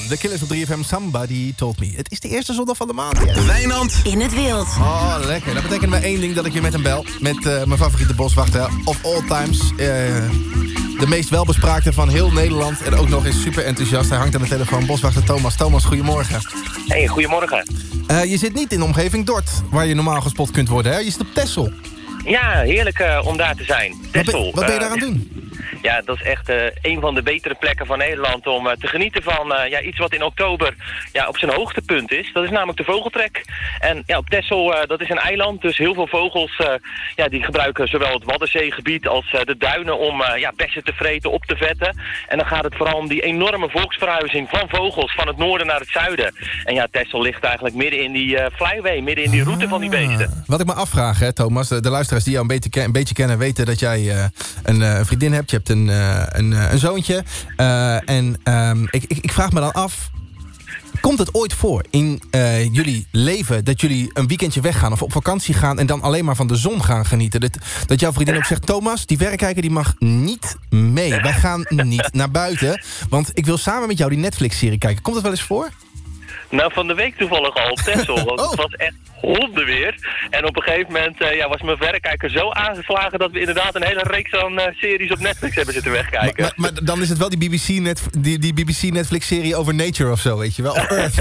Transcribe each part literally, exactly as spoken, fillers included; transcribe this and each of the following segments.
The Killers op drie F M, Somebody Told Me. Het is de eerste zondag van de maand. Yes. Wijnand. In het wild. Oh, lekker. Dat betekent maar één ding dat ik weer met hem bel. Met uh, mijn favoriete boswachter of all times. Uh, de meest welbespraakte van heel Nederland. En ook nog eens super enthousiast. Hij hangt aan de telefoon. Boswachter Thomas. Thomas, goedemorgen. Hey, goedemorgen. Uh, je zit niet in de omgeving Dort, waar je normaal gespot kunt worden, hè? Je zit op Texel. Ja, heerlijk uh, om daar te zijn. Texel. Wat ben, wat ben je daar aan het uh, doen? Ja, dat is echt uh, een van de betere plekken van Nederland om uh, te genieten van uh, ja, iets wat in oktober ja, op zijn hoogtepunt is. Dat is namelijk de vogeltrek. En ja, op Texel, uh, dat is een eiland, dus heel veel vogels uh, ja, die gebruiken zowel het Waddenzeegebied als uh, de duinen om uh, ja, bessen te vreten, op te vetten. En dan gaat het vooral om die enorme volksverhuizing van vogels van het noorden naar het zuiden. En ja, Texel ligt eigenlijk midden in die uh, flyway, midden in die route van die beesten. Ah, wat ik me afvraag, hè, Thomas, de, de luisteraars die jou een beetje, een beetje kennen weten dat jij uh, een uh, vriendin hebt. Je hebt een, uh, een, uh, een zoontje. Uh, en um, ik, ik, ik vraag me dan af, komt het ooit voor in uh, jullie leven dat jullie een weekendje weggaan of op vakantie gaan en dan alleen maar van de zon gaan genieten? Dat, dat jouw vriendin ook zegt, Thomas, die verrekijker die mag niet mee. Wij gaan niet naar buiten, want ik wil samen met jou die Netflix-serie kijken. Komt dat wel eens voor? Nou, van de week toevallig al op Texel, want oh. het was echt hondenweer. En op een gegeven moment uh, ja, was mijn verrekijker zo aangeslagen dat we inderdaad een hele reeks aan uh, series op Netflix hebben zitten wegkijken. Maar, maar, maar dan is het wel die B B C, net, die, die B B C Netflix-serie over nature of zo, weet je wel? Of Earth.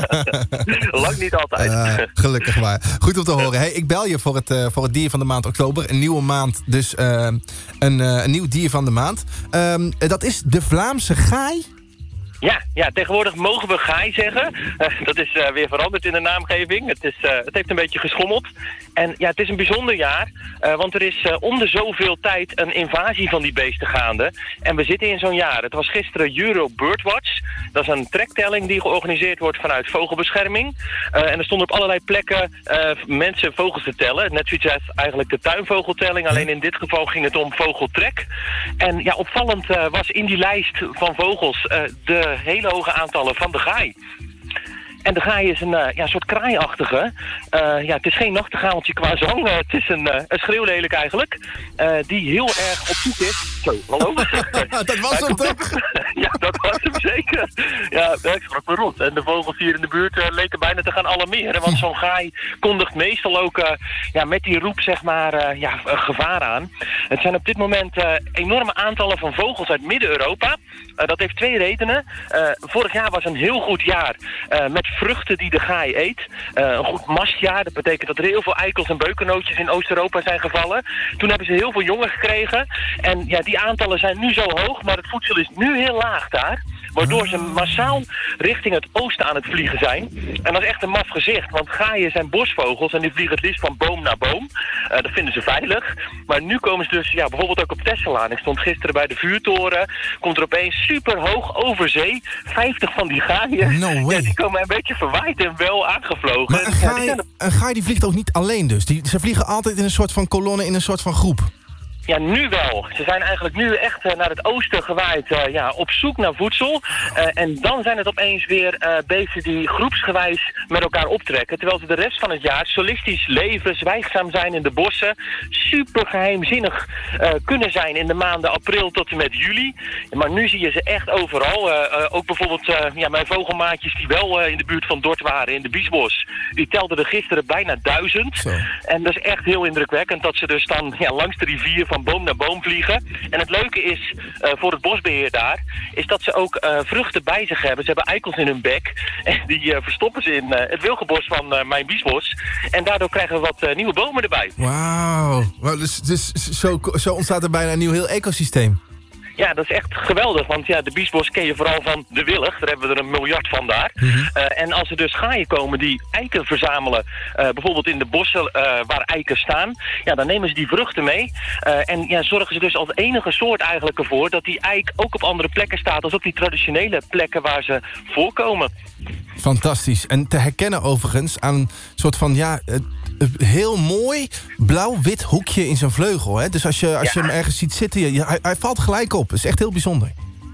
Lang niet altijd. Uh, gelukkig maar. Goed om te horen. Hey, ik bel je voor het, uh, voor het dier van de maand oktober. Een nieuwe maand, dus uh, een, uh, een nieuw dier van de maand. Um, dat is de Vlaamse gaai. Ja, ja, tegenwoordig mogen we gaai zeggen. Uh, dat is uh, weer veranderd in de naamgeving. Het, is, uh, het heeft een beetje geschommeld. En ja, het is een bijzonder jaar. Uh, want er is uh, om de zoveel tijd een invasie van die beesten gaande. En we zitten in zo'n jaar. Het was gisteren Euro Birdwatch. Dat is een trektelling die georganiseerd wordt vanuit vogelbescherming. Uh, en er stonden op allerlei plekken uh, mensen vogels te tellen. Net zoiets als eigenlijk de tuinvogeltelling. Alleen in dit geval ging het om vogeltrek. En ja, opvallend uh, was in die lijst van vogels uh, de hele hoge aantallen van de gaai. En de gaai is een uh, ja, soort kraaiachtige. Uh, ja, het is geen nachtegaaltje qua zang. Uh, het is een, uh, een schreeuwlelijk eigenlijk. Uh, die heel erg op zoek is. Zo, hallo? Dat was hem toch? Ja, dat was hem zeker. Ja, ik schrok me rot. En de vogels hier in de buurt uh, leken bijna te gaan alarmeren. Want zo'n gaai kondigt meestal ook uh, ja, met die roep zeg maar uh, ja, uh, gevaar aan. Het zijn op dit moment uh, enorme aantallen van vogels uit Midden-Europa. Uh, dat heeft twee redenen. Uh, vorig jaar was een heel goed jaar uh, met vruchten die de gaai eet. Uh, een goed mastjaar. Dat betekent dat er heel veel eikels en beukennootjes in Oost-Europa zijn gevallen. Toen hebben ze heel veel jongen gekregen. En ja, die aantallen zijn nu zo hoog, maar het voedsel is nu heel laag daar. Waardoor ze massaal richting het oosten aan het vliegen zijn. En dat is echt een maf gezicht, want gaaien zijn bosvogels en die vliegen het liefst van boom naar boom. Uh, dat vinden ze veilig. Maar nu komen ze dus ja, bijvoorbeeld ook op Texel aan. Ik stond gisteren bij de vuurtoren. Komt er opeens super hoog over zee. vijftig van die gaaien. No way. Ja, die komen een beetje verwaaid en wel aangevlogen. Maar een gaai, ja, die een gaai die vliegt ook niet alleen dus. Die, ze vliegen altijd in een soort van kolonne, in een soort van groep. Ja, nu wel. Ze zijn eigenlijk nu echt uh, naar het oosten gewaaid uh, ja, op zoek naar voedsel. Uh, en dan zijn het opeens weer uh, beesten die groepsgewijs met elkaar optrekken. Terwijl ze de rest van het jaar solistisch leven, zwijgzaam zijn in de bossen. Super geheimzinnig uh, kunnen zijn in de maanden april tot en met juli. Maar nu zie je ze echt overal. Uh, uh, ook bijvoorbeeld uh, ja, mijn vogelmaatjes die wel uh, in de buurt van Dort waren, in de Biesbos. Die telden er gisteren bijna duizend. Zo. En dat is echt heel indrukwekkend dat ze dus dan ja, langs de rivier van boom naar boom vliegen. En het leuke is, uh, voor het bosbeheer daar, is dat ze ook uh, vruchten bij zich hebben. Ze hebben eikels in hun bek. En die uh, verstoppen ze in uh, het wilgenbos van uh, mijn Biesbos. En daardoor krijgen we wat uh, nieuwe bomen erbij. Wauw. Wow, dus, dus zo, zo ontstaat er bijna een nieuw heel ecosysteem. Ja, dat is echt geweldig, want ja, de biesbos ken je vooral van de willig. Daar hebben we er een miljard van daar. Mm-hmm. Uh, en als er dus gaaien komen die eiken verzamelen, uh, bijvoorbeeld in de bossen uh, waar eiken staan, ja, dan nemen ze die vruchten mee. Uh, en ja, zorgen ze dus als enige soort eigenlijk ervoor dat die eik ook op andere plekken staat als op die traditionele plekken waar ze voorkomen. Fantastisch. En te herkennen overigens aan een soort van, ja, een heel mooi blauw-wit hoekje in zijn vleugel. Hè? Dus als je, als ja. je hem ergens ziet zitten, je, hij, hij valt gelijk op. Dat is echt heel bijzonder.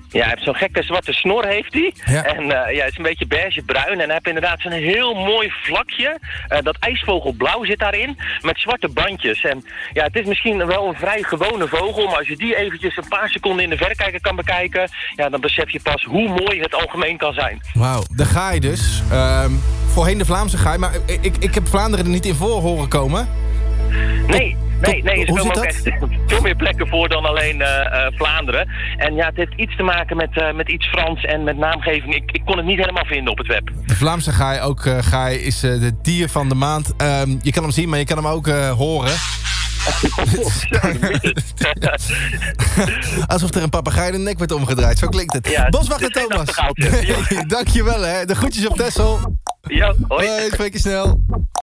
Ja, hij heeft zo'n gekke zwarte snor heeft hij. Ja. En uh, ja, het is een beetje beige-bruin. En hij heeft inderdaad zo'n heel mooi vlakje. Uh, dat ijsvogelblauw zit daarin. Met zwarte bandjes. En ja, het is misschien wel een vrij gewone vogel. Maar als je die eventjes een paar seconden in de verrekijker kan bekijken. Ja, dan besef je pas hoe mooi het algemeen kan zijn. Wauw, de gaai dus. Um, voorheen de Vlaamse gaai. Maar ik, ik, ik heb Vlaanderen er niet in voor horen komen. Nee. Nee, nee, ze Hoe komen ook zit echt veel meer plekken voor dan alleen uh, uh, Vlaanderen. En ja, het heeft iets te maken met, uh, met iets Frans en met naamgeving. Ik, ik kon het niet helemaal vinden op het web. De Vlaamse gaai, ook uh, gaai, is uh, de dier van de maand. Um, je kan hem zien, maar je kan hem ook uh, horen. Alsof er een papegaai de nek werd omgedraaid. Zo klinkt het. Ja, Boswachter Thomas. Dankjewel, hè. De groetjes op Texel. Ja, hoi. Hoi, spreek je snel.